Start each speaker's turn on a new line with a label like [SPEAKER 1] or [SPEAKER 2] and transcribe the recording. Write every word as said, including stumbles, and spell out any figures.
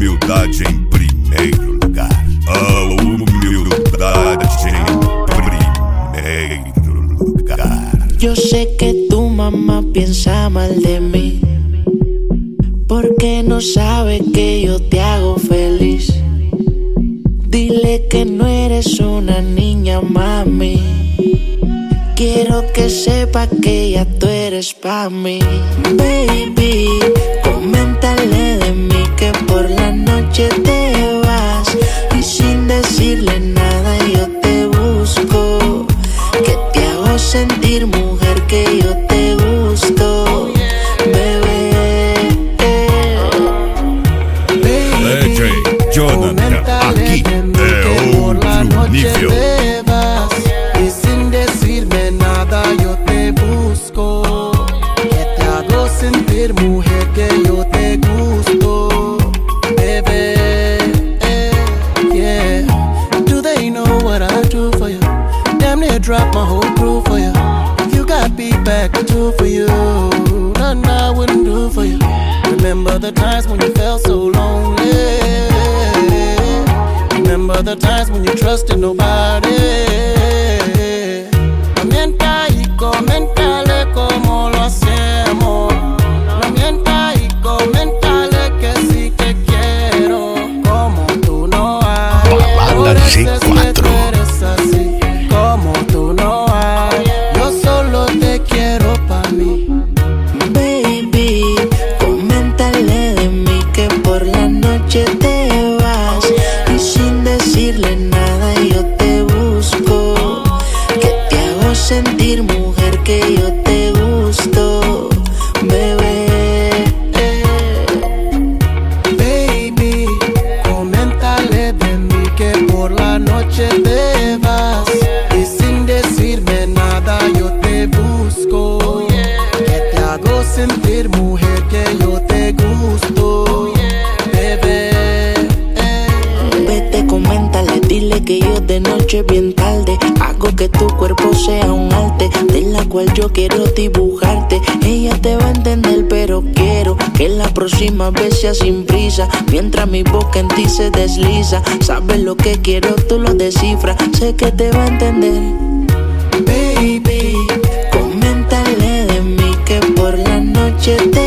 [SPEAKER 1] humildade em primeiro lugar. A humildade em primeiro lugar.
[SPEAKER 2] Yo sé que tu mamá piensa mal de mí, porque no sabe que yo te hago feliz. Dile que no eres una niña, mami. Quiero que sepa que ya tú eres pa' mí. Baby, coméntale de mí que por la noche te vas y sin decirle nada yo te busco. Que te hago sentir mujer, que yo te gusto, bebé.
[SPEAKER 1] D J Jonathan, aquí é outro nível.
[SPEAKER 3] Y sin decirme nada yo te busco. Que te hago sentir mujer, que yo te gusto, bebé. Yeah. Do they know what I do for you? Damn near drop my whole crew for you. You got beat back to do for you. Nothing I wouldn't do for you. Remember the times when you felt so lonely. Remember the times when you trusted nobody. No mientas y coméntale cómo lo hacemos. No mientas y coméntale que sí te quiero. Como tú no hay.
[SPEAKER 1] Balada G cuatro.
[SPEAKER 3] Eres así, como tú no hay. Yo solo te quiero pa' mí.
[SPEAKER 2] Baby, coméntale de mí que por la noche te vas y sin decirle nada yo te busco. Que te hago sentir mujer, que yo te gusto, bebé.
[SPEAKER 3] Baby, coméntale de mí que por la noche te vas y sin decirme nada yo te busco. Que te hago sentir mujer, que yo te gusto, bebé.
[SPEAKER 2] Vete, coméntale, dile que yo de noche bien tarde hago que tu cuerpo sea un arte, de la cual yo quiero dibujarte. Ella te va a entender, pero quiero que la próxima vez sea sin prisa, mientras mi boca en ti se desliza. Sabes lo que quiero, tú lo descifras, sé que te va a entender. Baby, coméntale de mí que por la noche te